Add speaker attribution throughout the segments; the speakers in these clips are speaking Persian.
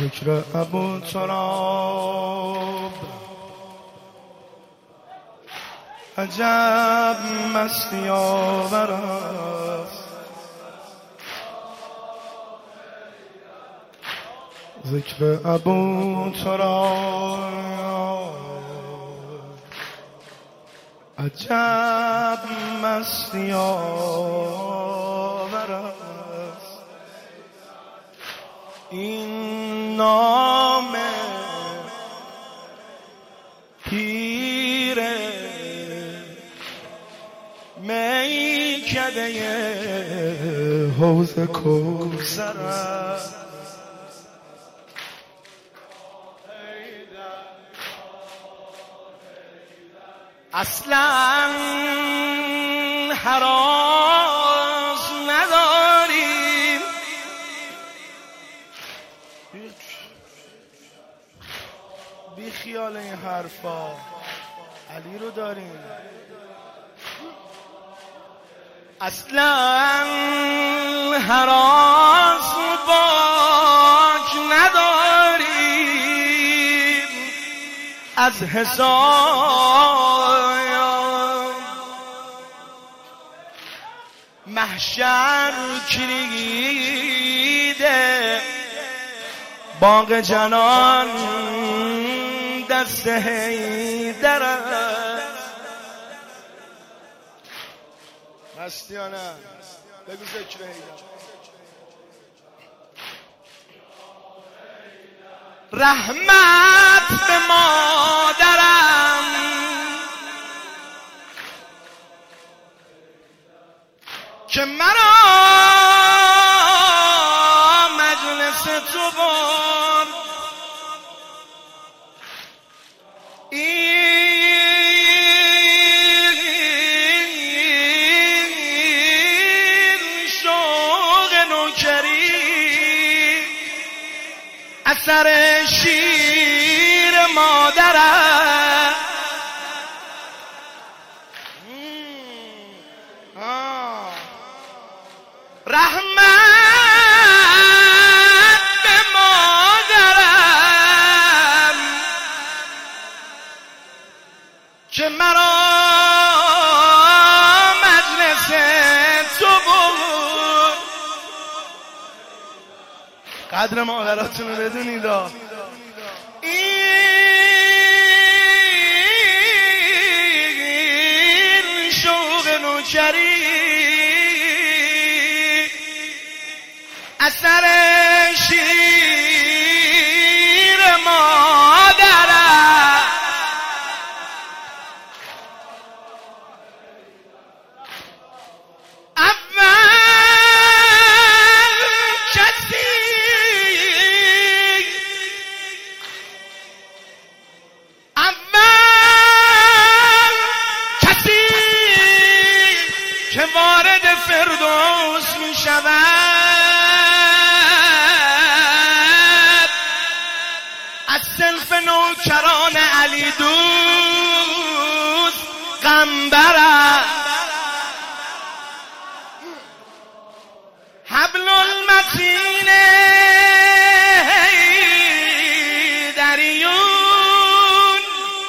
Speaker 1: ذکر ابو تراب عجب مستی آور است. ذکر ابو تراب عجب مستی آور است. این نام پیر میکده حوض کوثر است. اصلا هراس نداریم، بی خیال این حرفا، علی رو داریم. اصلا هراس باک نداریم از حساب. محشر کلیده باغ جنان دست حیدر است. هستی یا نه؟ بگو ذکر حیدر. رحمت به مادرم که مرا مجلس تو برد. این شوق نوکری اثر شیر مادرم. رحمت به مادرم که مرا مجلس تو بود. قدر مادراتون رو بدونید. این شوق نوکری اثر شیر مادرم. اول کسی که وارد فردوس می شود از صنف نوکران علی دوست غمبر است. حبل المتین حیدریون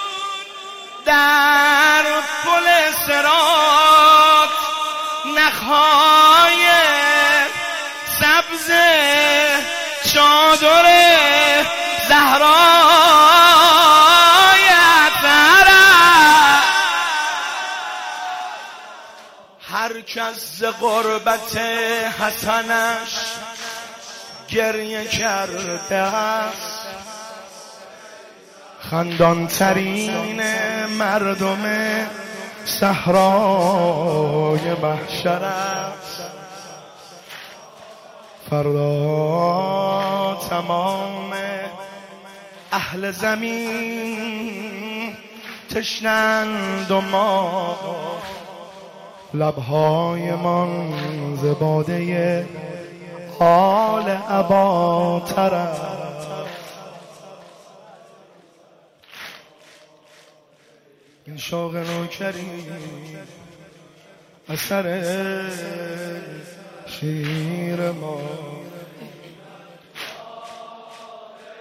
Speaker 1: در پل صراط نخهای سبز چادر زهرای اطهر. هر کس ز غربت حسنش گریه کرده است. خندان ترین مردم صحرای محشر است. فردا تمام اهل زمین تشنند و ما لبهای من ز باده حال اباتر است. این شوق نوکری اثر شیر ما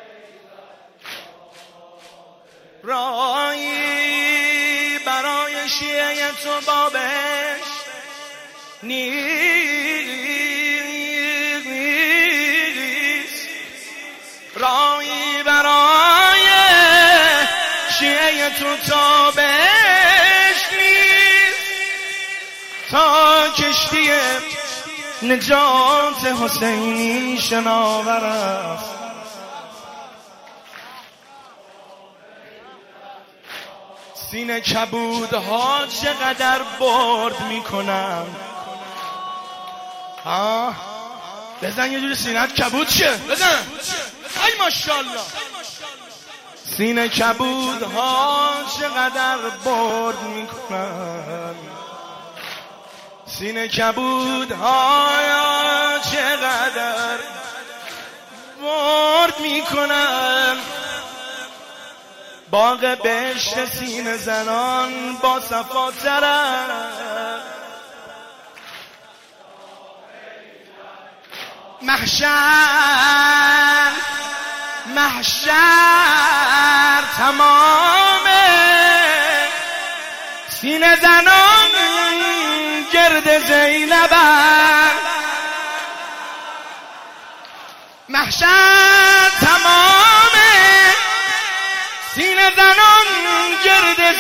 Speaker 1: راهی برای شیعه تو بابش نیست، راهی برای شیعه تو تابش نیست، تا کشتی نجات حسینی شناور است. سینه کبودها چقدر برد میکنم. بزن یه جوری سینه‌ت کبود شه، بزن. ای ماشاءالله. سینه کبودها چقدر برد میکنم، سینه کبودها چقدر برد میکنم. باغ بهشت سینه زنان با صفاتر است، محشر تمام سینه زنان گرد زینبن، محشر تمام سینه زنان گرد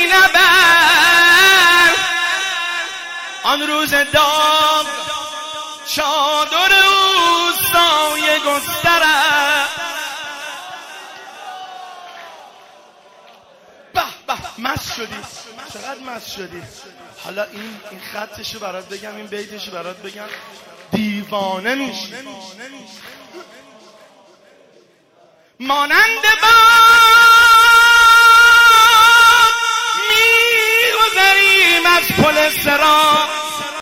Speaker 1: زینبن. آن روز داغ چادر او سایه گستره. به به مست شدی، چقدر مست شدی. حالا این خطشو برات بگم، این بیتشو برات بگم، دیوانه میشی. مانند باد میگذریم از پل صراط،